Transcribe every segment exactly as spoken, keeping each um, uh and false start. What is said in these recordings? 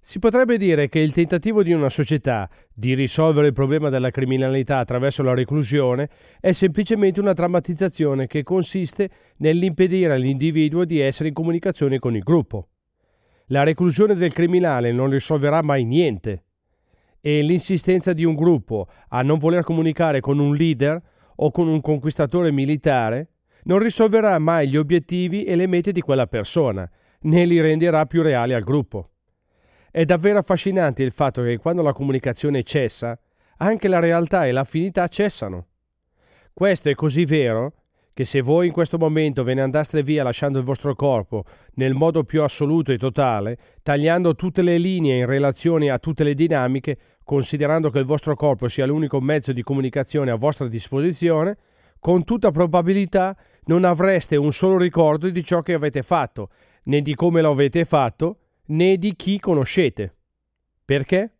Si potrebbe dire che il tentativo di una società di risolvere il problema della criminalità attraverso la reclusione è semplicemente una drammatizzazione che consiste nell'impedire all'individuo di essere in comunicazione con il gruppo. La reclusione del criminale non risolverà mai niente e l'insistenza di un gruppo a non voler comunicare con un leader o con un conquistatore militare non risolverà mai gli obiettivi e le mete di quella persona, né li renderà più reali al gruppo. È davvero affascinante il fatto che quando la comunicazione cessa, anche la realtà e l'affinità cessano. Questo è così vero che se voi in questo momento ve ne andaste via lasciando il vostro corpo nel modo più assoluto e totale, tagliando tutte le linee in relazione a tutte le dinamiche, considerando che il vostro corpo sia l'unico mezzo di comunicazione a vostra disposizione, con tutta probabilità non avreste un solo ricordo di ciò che avete fatto, né di come lo avete fatto, né di chi conoscete. Perché?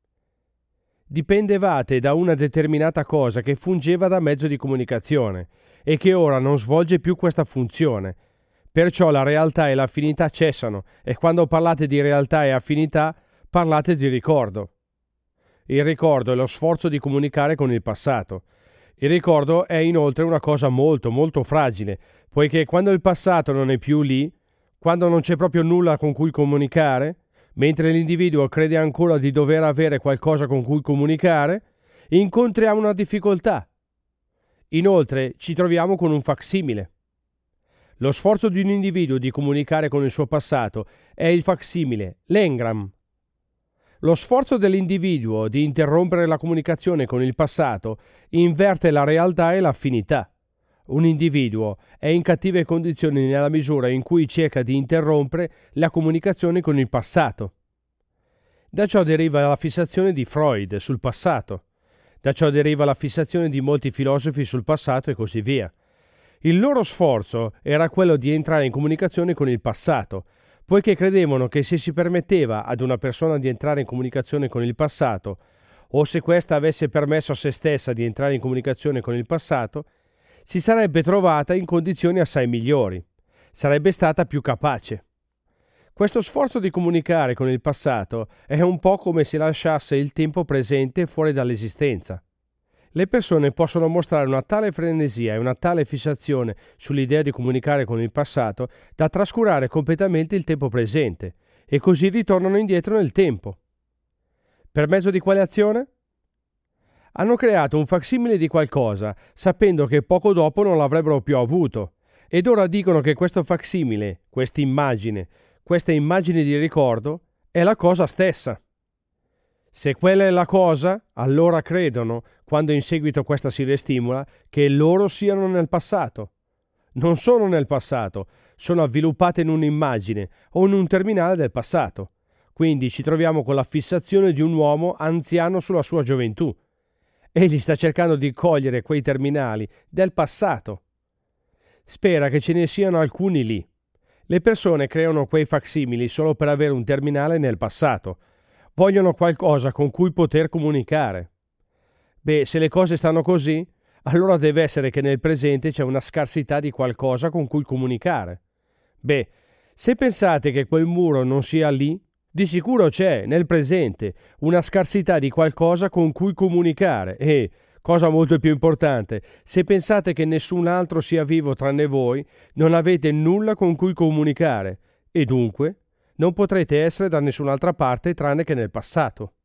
Dipendevate da una determinata cosa che fungeva da mezzo di comunicazione e che ora non svolge più questa funzione. Perciò la realtà e l'affinità cessano e quando parlate di realtà e affinità parlate di ricordo. Il ricordo è lo sforzo di comunicare con il passato. Il ricordo è inoltre una cosa molto molto fragile, poiché quando il passato non è più lì, quando non c'è proprio nulla con cui comunicare, mentre l'individuo crede ancora di dover avere qualcosa con cui comunicare, incontriamo una difficoltà. Inoltre ci troviamo con un facsimile. Lo sforzo di un individuo di comunicare con il suo passato è il facsimile, l'engram. Lo sforzo dell'individuo di interrompere la comunicazione con il passato inverte la realtà e l'affinità. Un individuo è in cattive condizioni nella misura in cui cerca di interrompere la comunicazione con il passato. Da ciò deriva la fissazione di Freud sul passato. Da ciò deriva la fissazione di molti filosofi sul passato e così via. Il loro sforzo era quello di entrare in comunicazione con il passato, poiché credevano che se si permetteva ad una persona di entrare in comunicazione con il passato, o se questa avesse permesso a se stessa di entrare in comunicazione con il passato, si sarebbe trovata in condizioni assai migliori, sarebbe stata più capace. Questo sforzo di comunicare con il passato è un po' come se lasciasse il tempo presente fuori dall'esistenza. Le persone possono mostrare una tale frenesia e una tale fissazione sull'idea di comunicare con il passato da trascurare completamente il tempo presente e così ritornano indietro nel tempo. Per mezzo di quale azione? Hanno creato un facsimile di qualcosa, sapendo che poco dopo non l'avrebbero più avuto, ed ora dicono che questo facsimile, questa immagine, questa immagine di ricordo, è la cosa stessa. Se quella è la cosa, allora credono, quando in seguito questa si restimola, che loro siano nel passato. Non sono nel passato, sono avviluppate in un'immagine o in un terminale del passato. Quindi ci troviamo con la fissazione di un uomo anziano sulla sua gioventù. Egli sta cercando di cogliere quei terminali del passato. Spera che ce ne siano alcuni lì. Le persone creano quei facsimili solo per avere un terminale nel passato. Vogliono qualcosa con cui poter comunicare. Beh, se le cose stanno così, allora deve essere che nel presente c'è una scarsità di qualcosa con cui comunicare. Beh, se pensate che quel muro non sia lì, di sicuro c'è, nel presente, una scarsità di qualcosa con cui comunicare e, cosa molto più importante, se pensate che nessun altro sia vivo tranne voi, non avete nulla con cui comunicare e dunque non potrete essere da nessun'altra parte tranne che nel passato.